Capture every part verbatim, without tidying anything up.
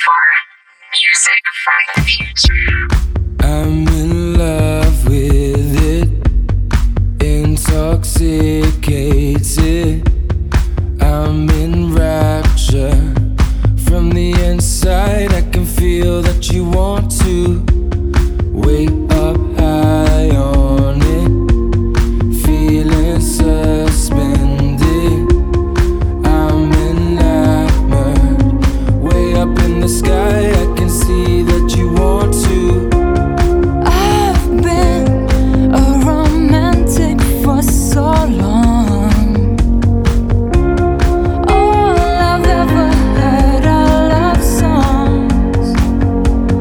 Music from the future. I'm in love with it, intoxicated. I'm in rapture. From the inside, I can feel that you want to wake up high on it, feeling suspended. I'm enamored. Way up in the sky, I can see that you want to. I've been a romantic for so long. All I've ever heard are love songs.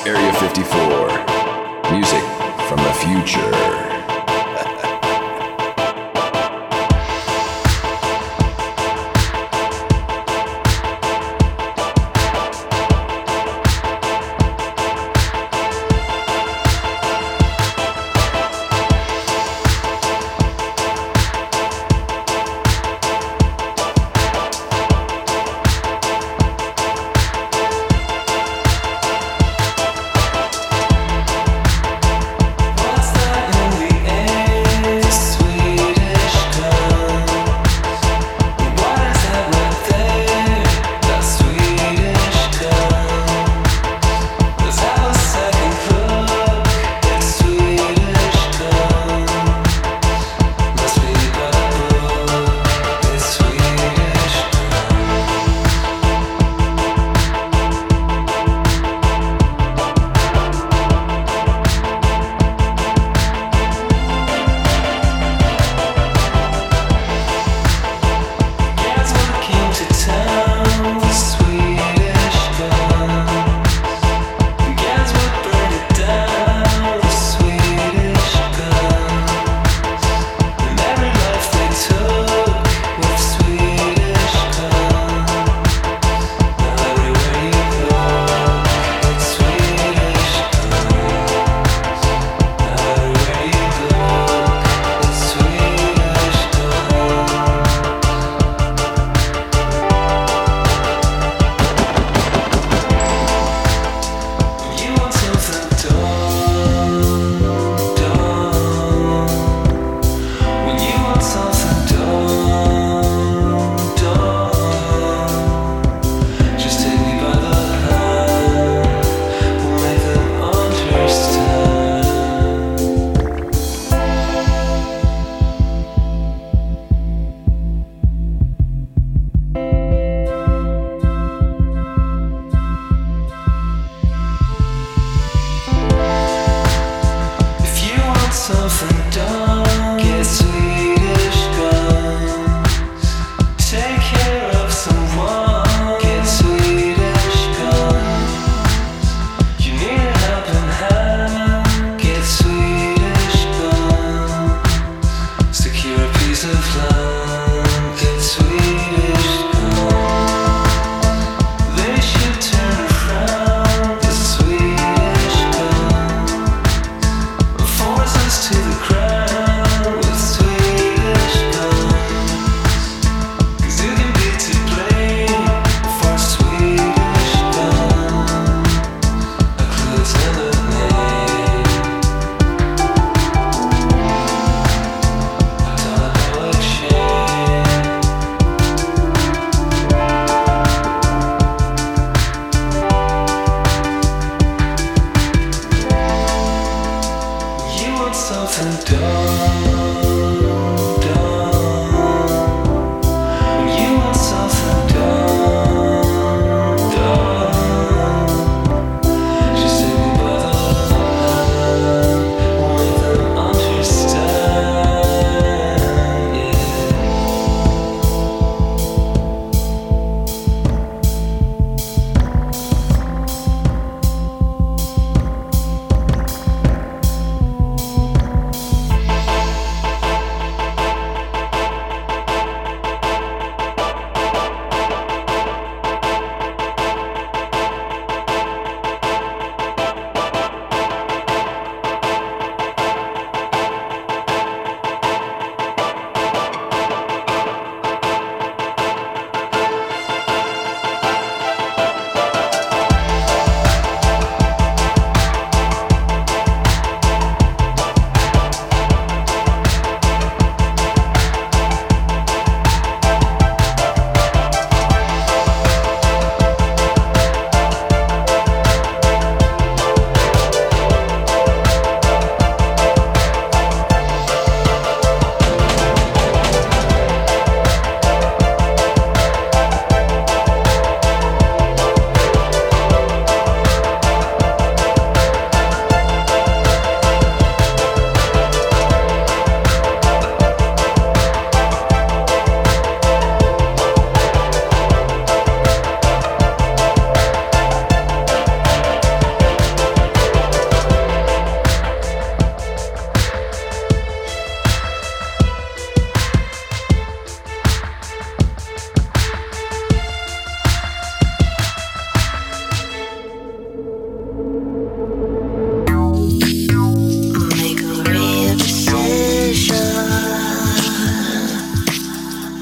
Area fifty-four. Music from the future.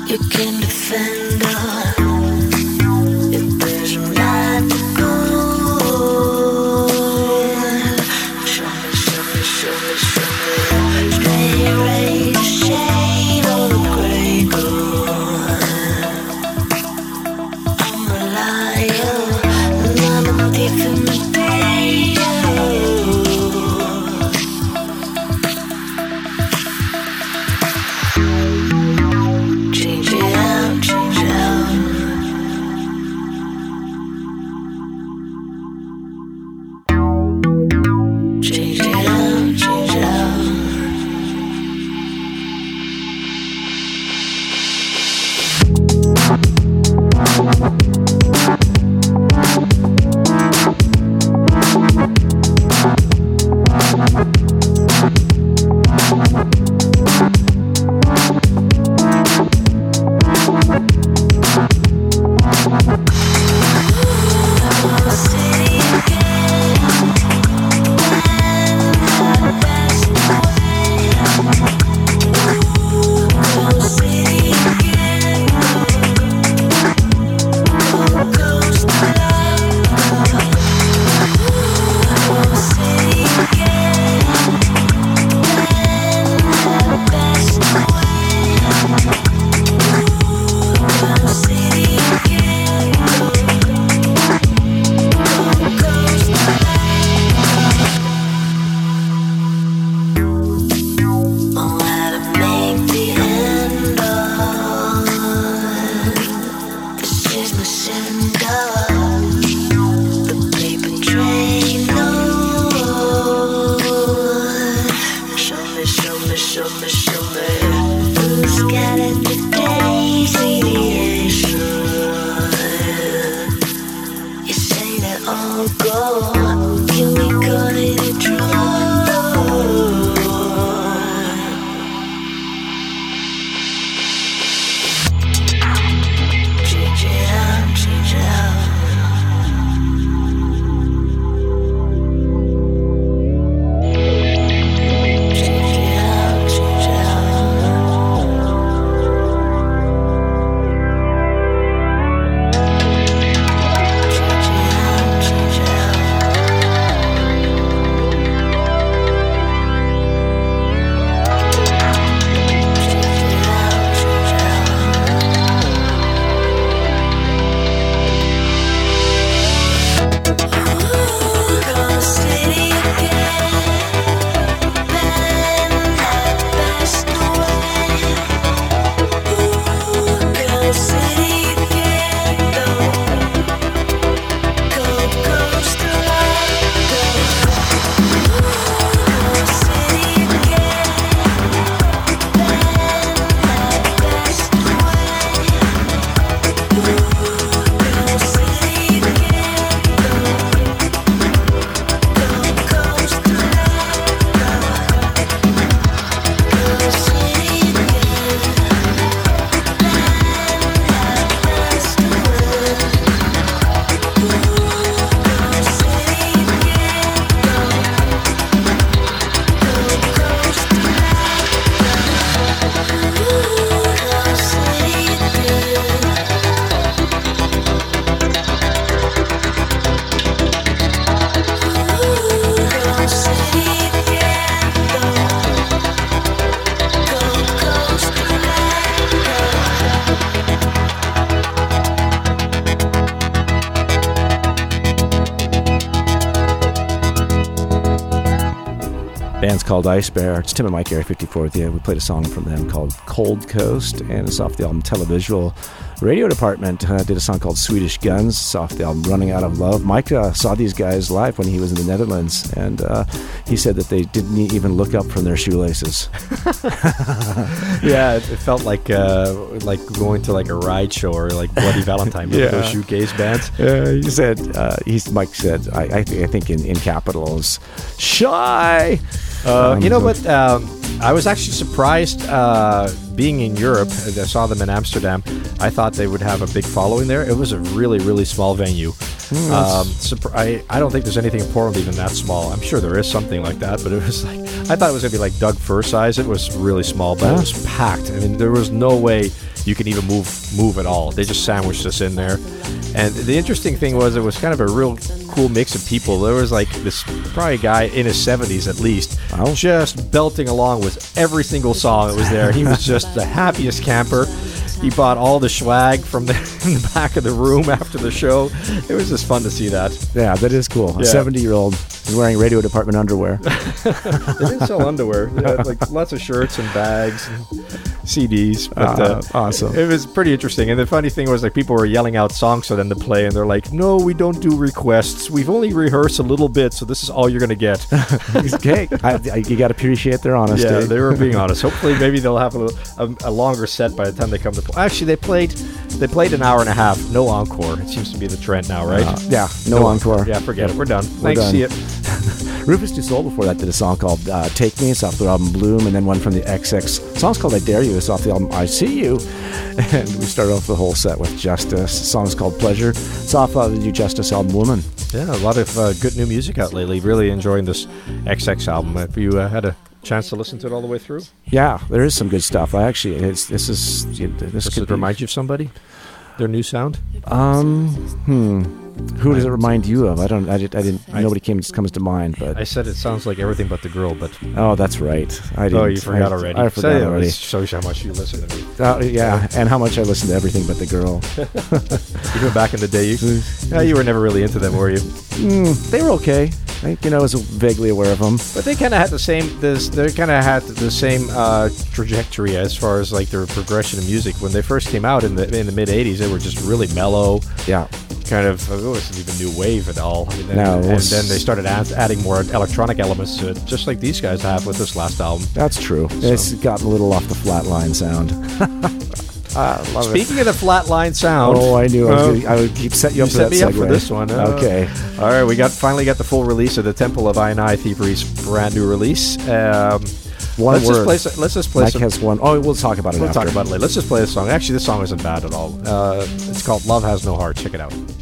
You can defend her if there's a light to go. Show me, show me, show me, show me. Stray rays, shade of the grey gold. I'm a liar, and I'm a thief in the day. Change it out, change it out. Change it out, change it out. Band's called Ice Bear. It's Tim and Mike, Area fifty-four with you. We played a song from them called Cold Coast, and it's off the album Televisual. Radio Department uh, did a song called Swedish Guns. It's off the album Running Out of Love. Mike uh, saw these guys live when he was in the Netherlands, and uh, he said that they didn't even look up from their shoelaces. Yeah, it, it felt like uh, like going to like a ride show or like Bloody Valentine, yeah. Those shoegaze bands. Uh, he said, uh, he's, Mike said, I, I, th- I think in, in capitals, shy. Uh, um, you know what? Um, I was actually surprised uh, being in Europe. I saw them in Amsterdam. I thought they would have a big following there. It was a really, really small venue. Mm, um, surpri- I, I don't think there's anything in Portland even that small. I'm sure there is something like that, but it was like, I thought it was going to be like Doug Fir size. It was really small, but it was packed. I mean, there was no way you could even move move at all. They just sandwiched us in there. And the interesting thing was it was kind of a real cool mix of people. There was like this probably guy in his seventies at least, oh. just belting along with every single song that was there. He was just the happiest camper. He bought all the swag from the, in the back of the room after the show. It was just fun to see that. Yeah, that is cool. A Yeah. seventy-year-old is wearing radio department underwear. They didn't sell underwear. They had like lots of shirts and bags and C Ds. But, Uh, uh, awesome. It was pretty interesting. And the funny thing was, like, people were yelling out songs for them to play, and they're like, "No, we don't do requests. We've only rehearsed a little bit, so this is all you're going to get." Okay, I, I, you got to appreciate their honesty. Yeah, they were being honest. Hopefully, maybe they'll have a, a, a longer set by the time they come to play. Actually, they played they played an hour and a half. No encore. It seems to be the trend now, right? Uh, yeah, no, encore. Yeah, forget it. We're done. We're Thanks. done. See you. Rufus Du Sol before that did a song called uh, Take Me. It's off the album Bloom, and then one from the X X. The song's called I Dare You. It's off the album I See You. And we started off the whole set with Justice. The song's called Pleasure. It's off uh, the new Justice album Woman. Yeah, a lot of uh, good new music out lately. Really enjoying this X X album. Have you uh, had a chance to listen to it all the way through? Yeah, there is some good stuff. I actually, it's, this is this Does could it be- remind you of somebody? Their new sound? Um, hmm. Who does it remind you of? I don't. I, did, I didn't. I- nobody came comes to mind. But I said it sounds like Everything But the Girl, but oh, that's right. I didn't. oh, you forgot I, already. I So, forgot yeah, already. It shows you how much you listen to me. Uh, yeah, and how much I listened to Everything But the Girl. Even back in the day, you, yeah, you were never really into them, were you? Mm, they were okay. I think, you know, I was vaguely aware of them. But they kind of had the same. This they kind of had the same uh, trajectory as far as like their progression of music. When they first came out in the in the mid eighties, they were just really mellow, Yeah. kind of. It wasn't even new wave at all. And then, No, it and was- then they started add, adding more electronic elements to it, just like these guys have with this last album. That's true. It's gotten a little off the flatline sound. I love Speaking of the flatline sound, Oh, I knew. I, was uh, gonna, I would keep setting you up you for set that me up segue. for this one. Uh, Okay. All right, we got finally got the full release of the Temple of I and I Thievery's brand new release. Um, One let's word. Just play, some- let's just play Mike some. has one. Oh, we'll talk about it We'll after. talk about it later. Let's just play the song. Actually, this song isn't bad at all. Uh, it's called Love Has No Heart. Check it out.